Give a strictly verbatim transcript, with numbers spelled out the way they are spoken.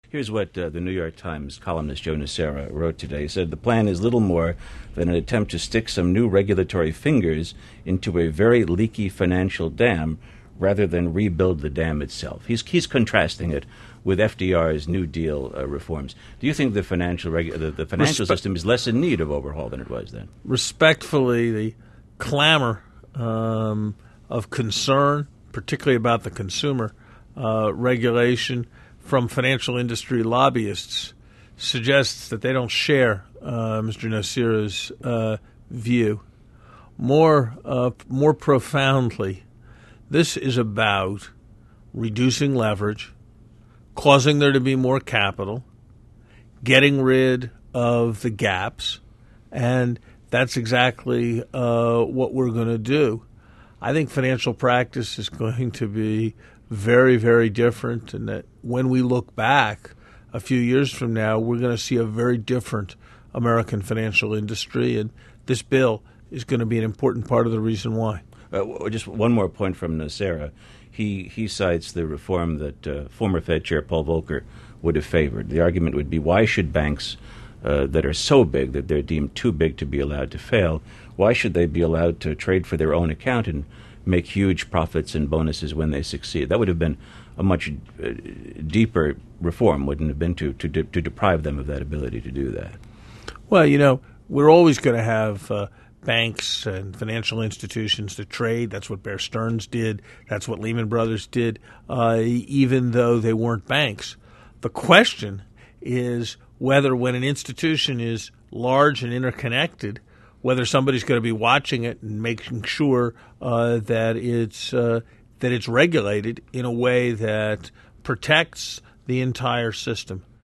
Here's what uh, the New York Times columnist Joe Nocera wrote today. He said the plan is little more than an attempt to stick some new regulatory fingers into a very leaky financial dam rather than rebuild the dam itself. He's, he's contrasting it with F D R's New Deal uh, reforms. Do you think the financial regu- the, the financial Respe- system is less in need of overhaul than it was then? Respectfully, the clamor um, of concern, particularly about the consumer uh, regulation from financial industry lobbyists, suggests that they don't share uh, Mister Nocera's uh, view. More, uh, more profoundly, this is about reducing leverage, causing there to be more capital, getting rid of the gaps, and that's exactly uh, what we're going to do. I think financial practice is going to be very, very different, and that when we look back a few years from now, we're going to see a very different American financial industry, and this bill is going to be an important part of the reason why. Uh, just one more point from Nocera. He he cites the reform that uh, former Fed Chair Paul Volcker would have favored. The argument would be, why should banks uh, that are so big that they're deemed too big to be allowed to fail, why should they be allowed to trade for their own account and make huge profits and bonuses when they succeed? That would have been a much uh, deeper reform, wouldn't have been to, to, de- to deprive them of that ability to do that. Well, you know, we're always going to have uh, banks and financial institutions to trade. That's what Bear Stearns did. That's what Lehman Brothers did, uh, even though they weren't banks. The question is whether when an institution is large and interconnected, whether somebody's going to be watching it and making sure uh, that it's uh, that it's regulated in a way that protects the entire system.